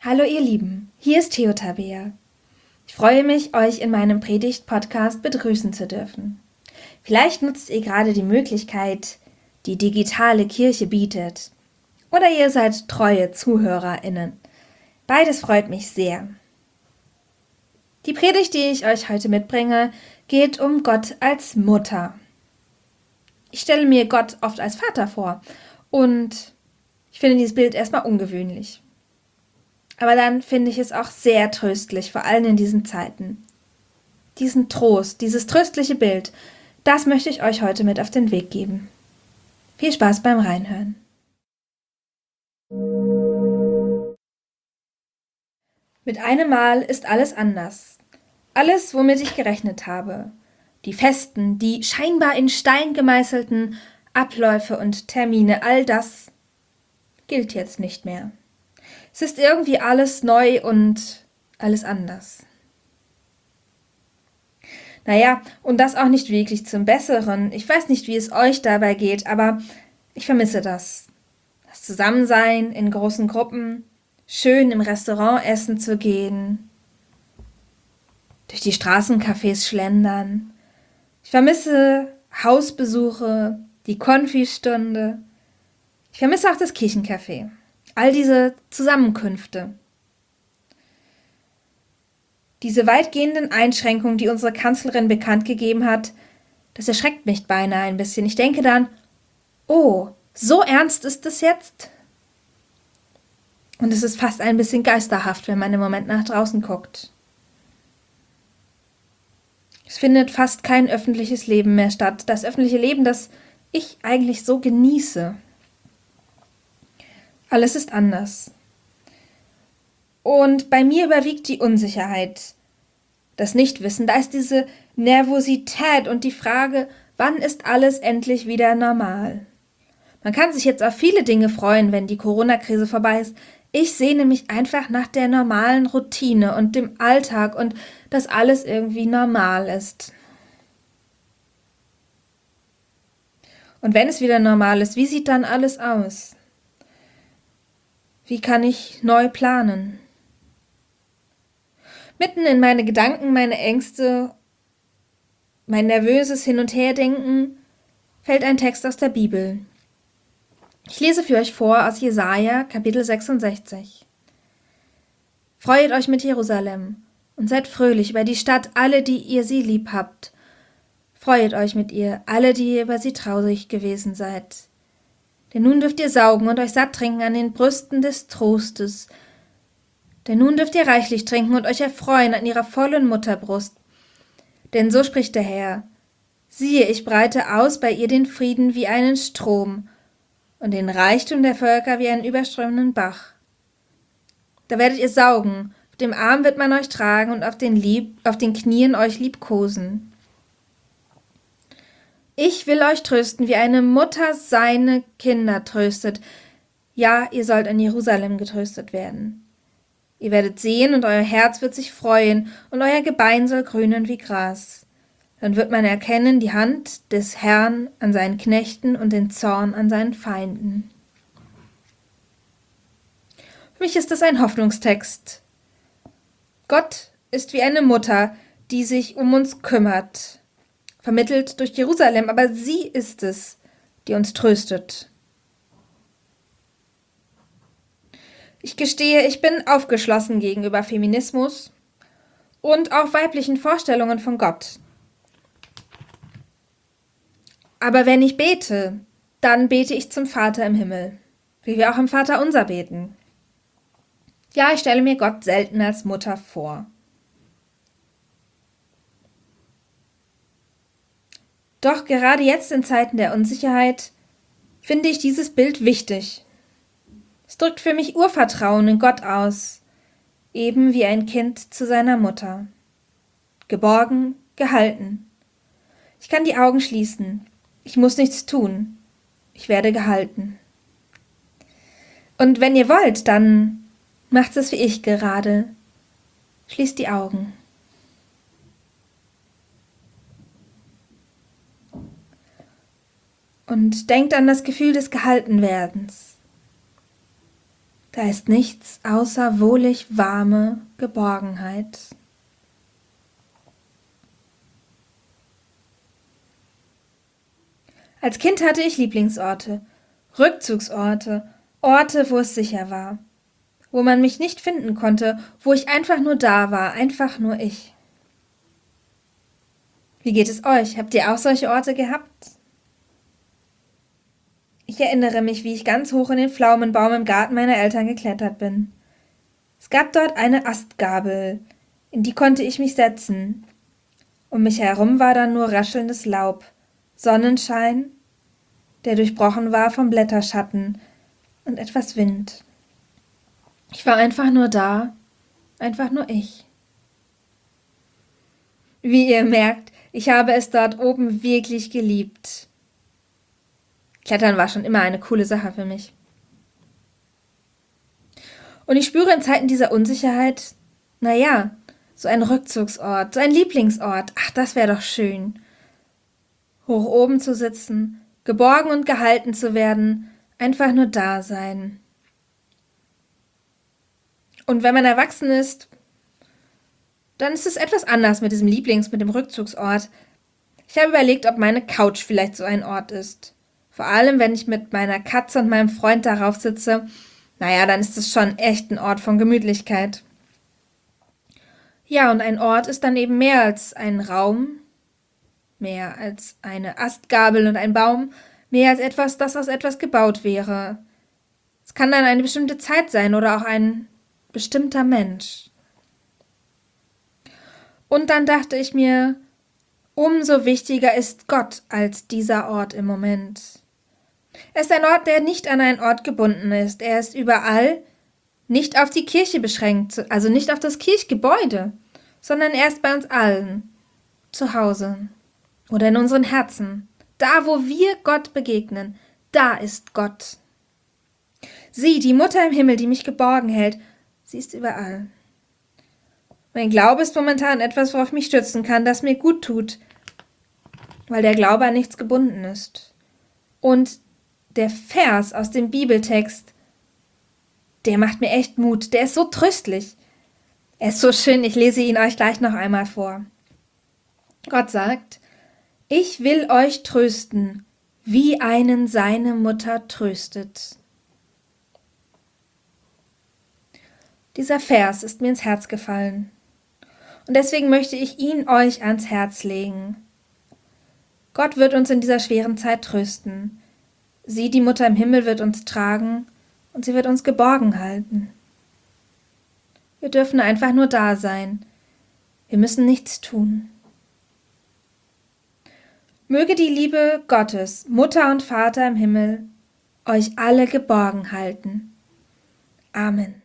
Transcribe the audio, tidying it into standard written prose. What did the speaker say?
Hallo ihr Lieben, hier ist Theo Tabea. Ich freue mich, euch in meinem Predigt-Podcast begrüßen zu dürfen. Vielleicht nutzt ihr gerade die Möglichkeit, die digitale Kirche bietet. Oder ihr seid treue ZuhörerInnen. Beides freut mich sehr. Die Predigt, die ich euch heute mitbringe, geht um Gott als Mutter. Ich stelle mir Gott oft als Vater vor und ich finde dieses Bild erstmal ungewöhnlich. Aber dann finde ich es auch sehr tröstlich, vor allem in diesen Zeiten. Diesen Trost, dieses tröstliche Bild, das möchte ich euch heute mit auf den Weg geben. Viel Spaß beim Reinhören. Mit einem Mal ist alles anders. Alles, womit ich gerechnet habe. Die festen, die scheinbar in Stein gemeißelten Abläufe und Termine, all das gilt jetzt nicht mehr. Es ist irgendwie alles neu und alles anders. Naja, und das auch nicht wirklich zum Besseren. Ich weiß nicht, wie es euch dabei geht, aber ich vermisse das. Das Zusammensein in großen Gruppen, schön im Restaurant essen zu gehen, durch die Straßencafés schlendern. Ich vermisse Hausbesuche, die Konfistunde. Ich vermisse auch das Kirchencafé. All diese Zusammenkünfte. Diese weitgehenden Einschränkungen, die unsere Kanzlerin bekannt gegeben hat, das erschreckt mich beinahe ein bisschen. Ich denke dann, oh, so ernst ist es jetzt? Und es ist fast ein bisschen geisterhaft, wenn man im Moment nach draußen guckt. Es findet fast kein öffentliches Leben mehr statt. Das öffentliche Leben, das ich eigentlich so genieße. Alles ist anders. Und bei mir überwiegt die Unsicherheit, das Nichtwissen. Da ist diese Nervosität und die Frage, wann ist alles endlich wieder normal? Man kann sich jetzt auf viele Dinge freuen, wenn die Corona-Krise vorbei ist. Ich sehne mich einfach nach der normalen Routine und dem Alltag und dass alles irgendwie normal ist. Und wenn es wieder normal ist, wie sieht dann alles aus? Wie kann ich neu planen? Mitten in meine Gedanken, meine Ängste, mein nervöses Hin- und Herdenken fällt ein Text aus der Bibel. Ich lese für euch vor aus Jesaja, Kapitel 66. Freuet euch mit Jerusalem und seid fröhlich über die Stadt, alle, die ihr sie lieb habt. Freuet euch mit ihr, alle, die ihr über sie traurig gewesen seid. Denn nun dürft ihr saugen und euch satt trinken an den Brüsten des Trostes. Denn nun dürft ihr reichlich trinken und euch erfreuen an ihrer vollen Mutterbrust. Denn so spricht der Herr: Siehe, ich breite aus bei ihr den Frieden wie einen Strom und den Reichtum der Völker wie einen überströmenden Bach. Da werdet ihr saugen, auf dem Arm wird man euch tragen und auf den Knien euch liebkosen. Ich will euch trösten, wie eine Mutter seine Kinder tröstet. Ja, ihr sollt in Jerusalem getröstet werden. Ihr werdet sehen und euer Herz wird sich freuen und euer Gebein soll grünen wie Gras. Dann wird man erkennen die Hand des Herrn an seinen Knechten und den Zorn an seinen Feinden. Für mich ist das ein Hoffnungstext. Gott ist wie eine Mutter, die sich um uns kümmert, vermittelt durch Jerusalem, aber sie ist es, die uns tröstet. Ich gestehe, ich bin aufgeschlossen gegenüber Feminismus und auch weiblichen Vorstellungen von Gott. Aber wenn ich bete, dann bete ich zum Vater im Himmel, wie wir auch im Vaterunser beten. Ja, ich stelle mir Gott selten als Mutter vor. Doch gerade jetzt in Zeiten der Unsicherheit finde ich dieses Bild wichtig. Es drückt für mich Urvertrauen in Gott aus, eben wie ein Kind zu seiner Mutter. Geborgen, gehalten. Ich kann die Augen schließen. Ich muss nichts tun. Ich werde gehalten. Und wenn ihr wollt, dann macht es wie ich gerade. Schließt die Augen. Und denkt an das Gefühl des Gehaltenwerdens. Da ist nichts außer wohlig warme Geborgenheit. Als Kind hatte ich Lieblingsorte, Rückzugsorte, Orte, wo es sicher war, wo man mich nicht finden konnte, wo ich einfach nur da war, einfach nur ich. Wie geht es euch? Habt ihr auch solche Orte gehabt? Ich erinnere mich, wie ich ganz hoch in den Pflaumenbaum im Garten meiner Eltern geklettert bin. Es gab dort eine Astgabel, in die konnte ich mich setzen. Um mich herum war dann nur raschelndes Laub, Sonnenschein, der durchbrochen war vom Blätterschatten und etwas Wind. Ich war einfach nur da, einfach nur ich. Wie ihr merkt, ich habe es dort oben wirklich geliebt. Klettern war schon immer eine coole Sache für mich. Und ich spüre in Zeiten dieser Unsicherheit, so ein Rückzugsort, so ein Lieblingsort, ach, das wäre doch schön. Hoch oben zu sitzen, geborgen und gehalten zu werden, einfach nur da sein. Und wenn man erwachsen ist, dann ist es etwas anders mit dem Rückzugsort. Ich habe überlegt, ob meine Couch vielleicht so ein Ort ist. Vor allem, wenn ich mit meiner Katze und meinem Freund darauf sitze, dann ist es schon echt ein Ort von Gemütlichkeit. Ja, und ein Ort ist dann eben mehr als ein Raum, mehr als eine Astgabel und ein Baum, mehr als etwas, das aus etwas gebaut wäre. Es kann dann eine bestimmte Zeit sein oder auch ein bestimmter Mensch. Und dann dachte ich mir, umso wichtiger ist Gott als dieser Ort im Moment. Er ist ein Ort, der nicht an einen Ort gebunden ist. Er ist überall, nicht auf die Kirche beschränkt, also nicht auf das Kirchgebäude, sondern er ist bei uns allen, zu Hause oder in unseren Herzen. Da, wo wir Gott begegnen, da ist Gott. Sie, die Mutter im Himmel, die mich geborgen hält, sie ist überall. Mein Glaube ist momentan etwas, worauf ich mich stützen kann, das mir gut tut, weil der Glaube an nichts gebunden ist. Und der Vers aus dem Bibeltext, der macht mir echt Mut, der ist so tröstlich. Er ist so schön, ich lese ihn euch gleich noch einmal vor. Gott sagt, ich will euch trösten, wie einen seine Mutter tröstet. Dieser Vers ist mir ins Herz gefallen. Und deswegen möchte ich ihn euch ans Herz legen. Gott wird uns in dieser schweren Zeit trösten. Sie, die Mutter im Himmel, wird uns tragen und sie wird uns geborgen halten. Wir dürfen einfach nur da sein. Wir müssen nichts tun. Möge die Liebe Gottes, Mutter und Vater im Himmel, euch alle geborgen halten. Amen.